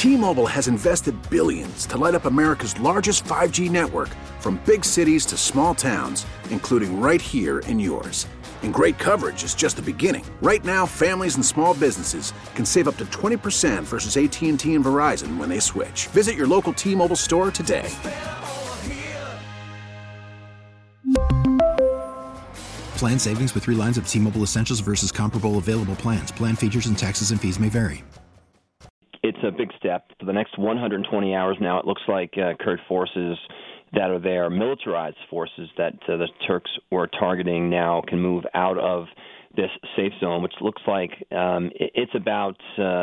T-Mobile has invested billions to light up America's largest 5G network, from big cities to small towns, including right here in yours. And great coverage is just the beginning. Right now, families and small businesses can save up to 20% versus AT&T and Verizon when they switch. Visit your local T-Mobile store today. Plan savings with 3 lines of T-Mobile Essentials versus comparable available plans. Plan features and taxes and fees may vary. It's a big step. For the next 120 hours now, it looks like Kurd forces that are there, militarized forces that the Turks were targeting, now can move out of this safe zone, which looks like it's about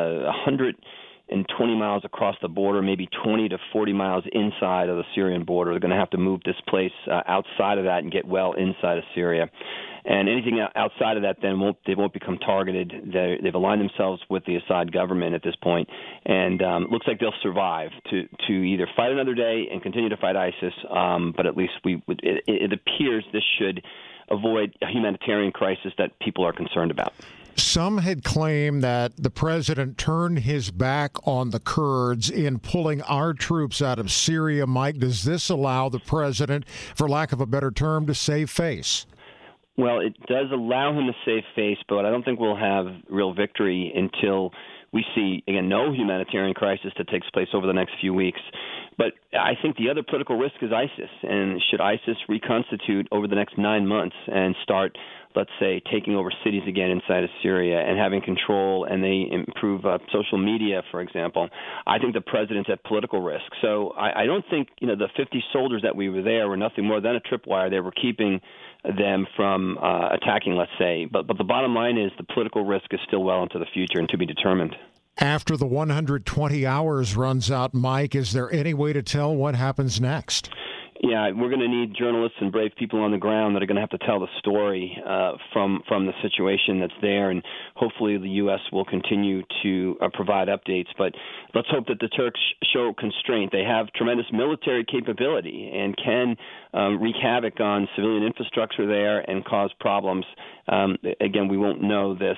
120 miles across the border, maybe 20 to 40 miles inside of the Syrian border. They're going to have to move this place outside of that and get well inside of Syria. And anything outside of that then won't become targeted. They've aligned themselves with the Assad government at this point, and looks like they'll survive to either fight another day and continue to fight ISIS, but at least it appears this should avoid a humanitarian crisis that people are concerned about. Some had claimed that the president turned his back on the Kurds in pulling our troops out of Syria. Mike, does this allow the president, for lack of a better term, to save face? Well, it does allow him to save face, but I don't think we'll have real victory until we see, again, no humanitarian crisis that takes place over the next few weeks. But I think the other political risk is ISIS. And should ISIS reconstitute over the next 9 months and start, let's say, taking over cities again inside of Syria and having control, and they improve social media, for example, I think the president's at political risk. So I don't think, the 50 soldiers that we were there were nothing more than a tripwire. They were keeping them from attacking, let's say. But the bottom line is the political risk is still well into the future and to be determined. After the 120 hours runs out, Mike, is there any way to tell what happens next? Yeah, we're going to need journalists and brave people on the ground that are going to have to tell the story from the situation that's there, and hopefully the U.S. will continue to provide updates. But let's hope that the Turks show constraint. They have tremendous military capability and can wreak havoc on civilian infrastructure there and cause problems. Again, we won't know this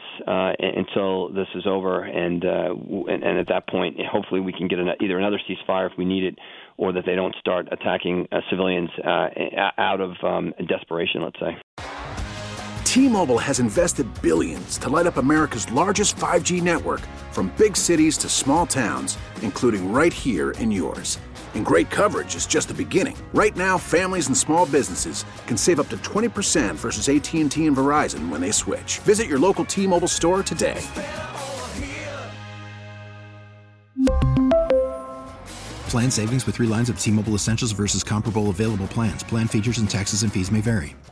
until this is over, and at that point, hopefully we can get either another ceasefire if we need it, or that they don't start attacking civilians out of desperation, let's say. T-Mobile has invested billions to light up America's largest 5G network, from big cities to small towns, including right here in yours. And great coverage is just the beginning. Right now, families and small businesses can save up to 20% versus AT&T and Verizon when they switch. Visit your local T-Mobile store today. Plan savings with 3 lines of T-Mobile Essentials versus comparable available plans. Plan features and taxes and fees may vary.